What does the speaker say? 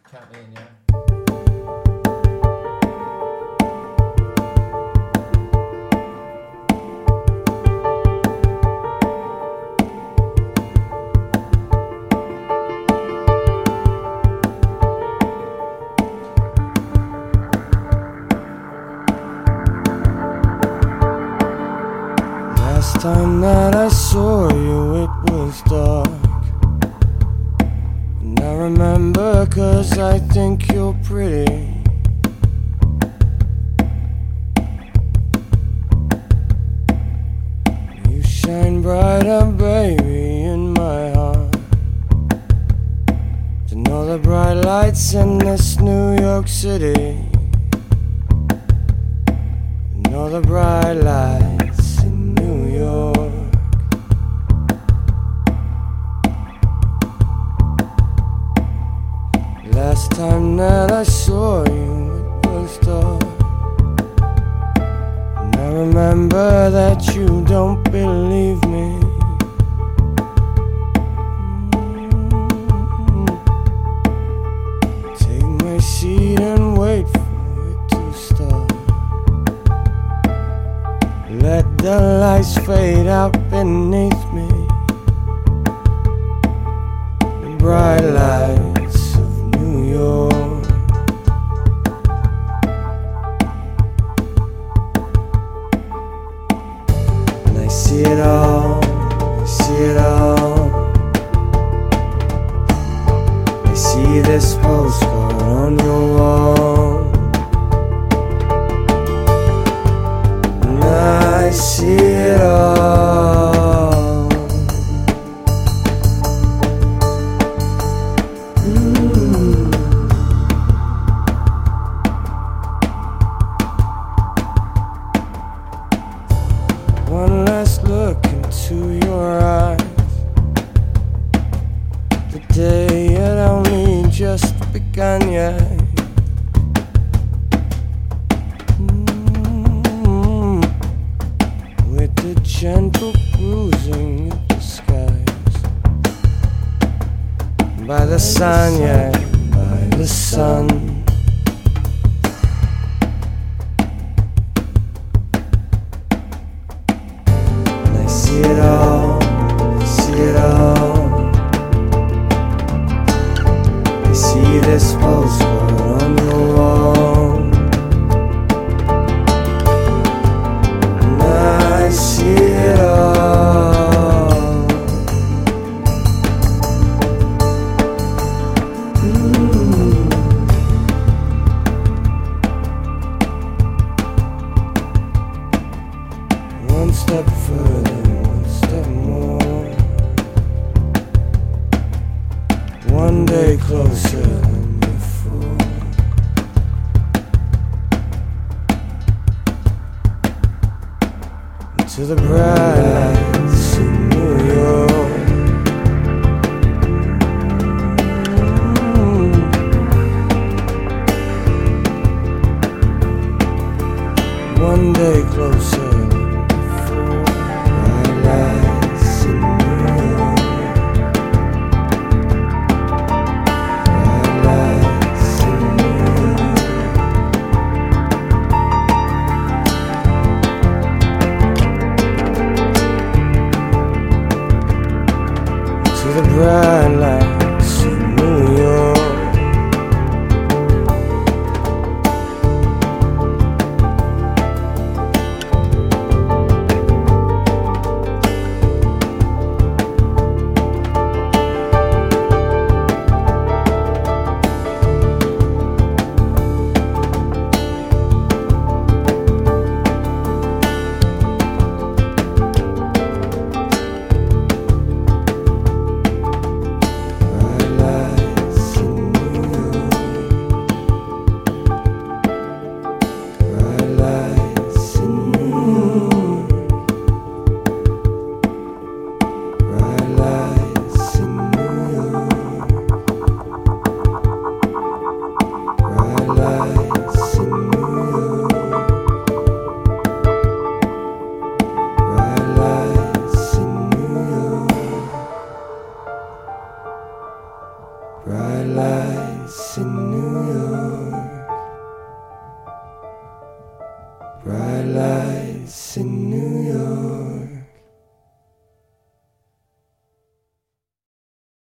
Count me in, yeah. Last time that I saw you, it was dark. And I remember 'cause I think you're pretty. You shine brighter, baby, in my heart. To know the bright lights in this New York City. To know the bright lights in New York. Last time that I saw you, it was dark. And I remember that you don't believe me. Take my seat and wait for it to start. Let the lights fade out beneath me. The bright lights of New York. And I see it all, I see it all. I see this postcard on your wall. And I see it all. One last look into your eyes. The day had only just begun yet. With the gentle bruising of the skies. By the sun, yeah, by the sun. I see it all, I see it all. I see this postcard on the wall. And I see it all. One step further, one step more. One day closer than before. To the bright lights in New York. One day closer than before. Bright lights in New York. Bright lights in New York. To the bright lights in New York. Bright lights in New York. Bright lights in New York.